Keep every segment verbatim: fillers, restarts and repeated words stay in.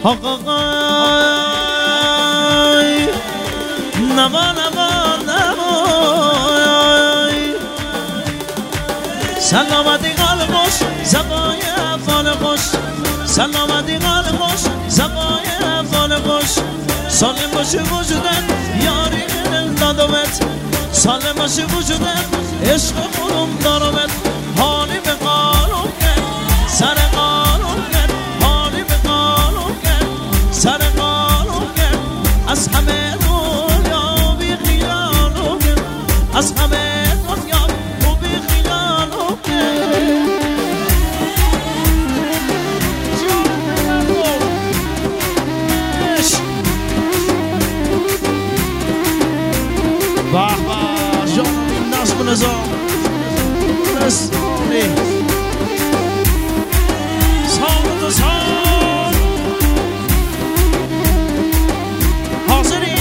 آقای نما نما نمای سلامتی قلب خوش زبای افعال خوش سلامتی قلب خوش زبای افعال خوش سالم باشه وجودت یاری دل دادمت سالم باشه وجودت عشق خودم دارمت حالی به قانون کرد سر قانون کرد حالی به قانون کرد سر قانون کرد از همه دنیا بی خیالو کرد از همه دنیا و بی خیالو کرد باه باه جان این نصب نظام رسولی سال تو سال حاضری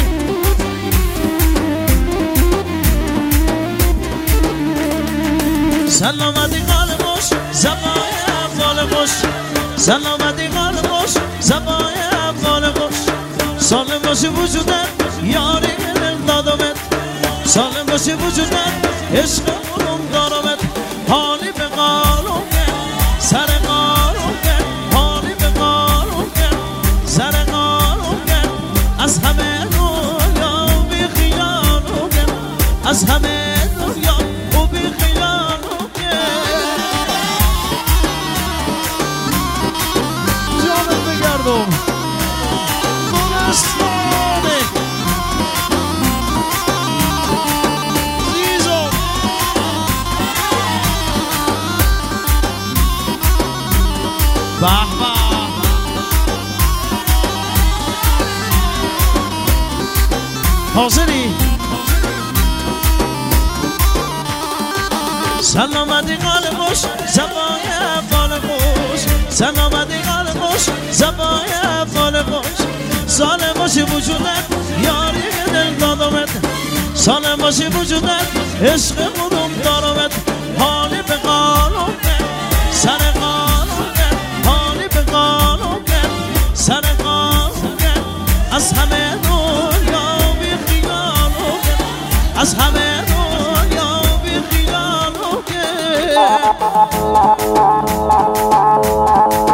سلامتی قلب خوش زبای افعال خوش سلامتی قلب خوش زبای افعال خوش سالم باشه وجودت یاری دل دادمت سالم باشه وجودت عشق خودم دارمت حالی به قانون کرد سر قانون کرد حالی به قانون کرد سر قانون کرد از همه دنیا بی خیالو کرد از همه دنیا و بی خیالو کرد جانت بگردم برستانه به به حاضری سلامتی قلب خوش زبای افعال خوش سلامتی قلب خوش زبای افعال خوش سالم باشه وجودت یاری دل دادمت سالم باشه وجودت عشق خودم دارمت حالی به قانون کرد سر قانون کرد حالی به قانون کرد سر قانون کرد از همه دنیا بی خیالو کرد از همه دنیا بی خیالو کرد